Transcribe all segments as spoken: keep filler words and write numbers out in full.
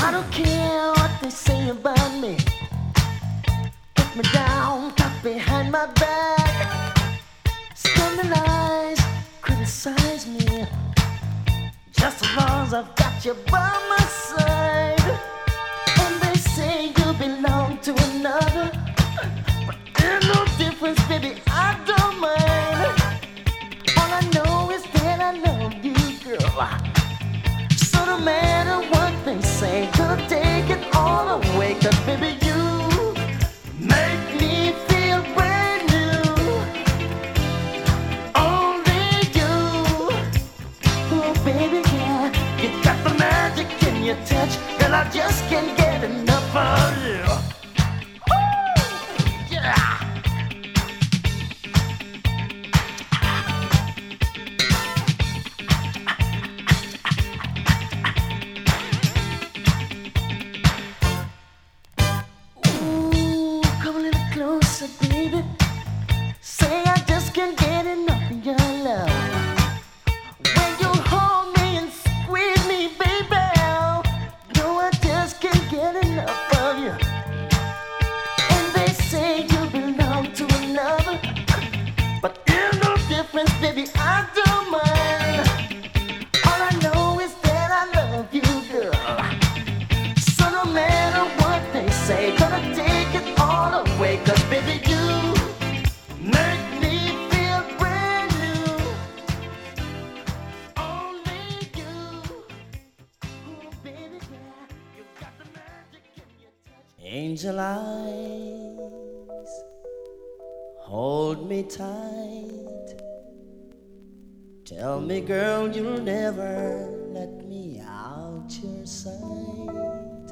I don't care what they say about me. Put me down, talk behind my back. Scandalize, criticize me. Just as long as I've got you by my side. And they say you belong to another, but there's no difference, baby, I don't mind. All I know is that I love you, girl. So no matter what they say, gonna take it all away. Cause baby, you make me feel brand new. Only you. Oh baby, yeah, you got the magic in your touch, and I just can't get enough of you. Woo! Yeah. Ooh, come a little closer, baby. Say I just can't get enough of your love. When you hold me and squeeze me, baby, no, I just can't get enough of you. And they say you belong to another, but there's no difference, baby, I don't mind. All I know is that I love you, girl. So no matter what they say, gonna take it all away. Cause baby, you make me feel brand new. Only you. Oh baby, yeah, you got the magic in your touch. Angel eyes, hold me tight. Tell me, girl, you'll never let me out your sight.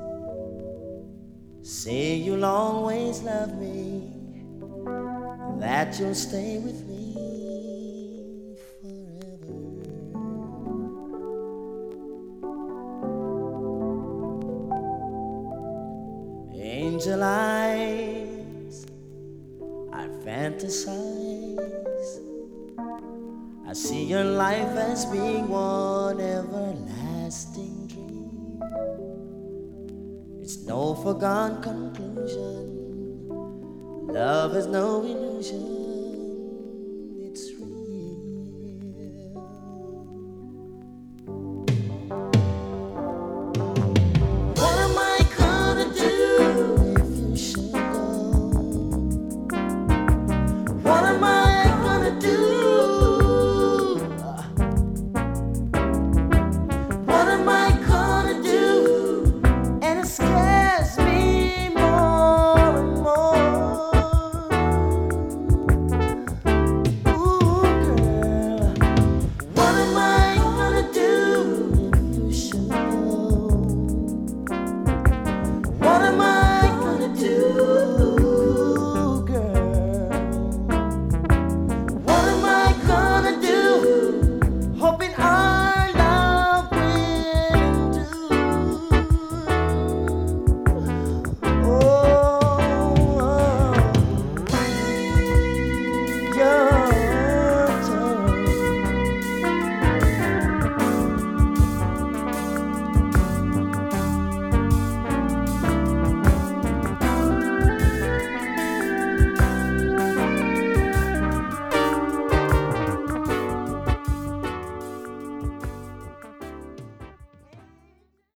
Say you'll always love me, that you'll stay with me forever. Angel eyes, I fantasize. I see your life as being one everlasting dream. It's no foregone conclusion. Love is no illusion.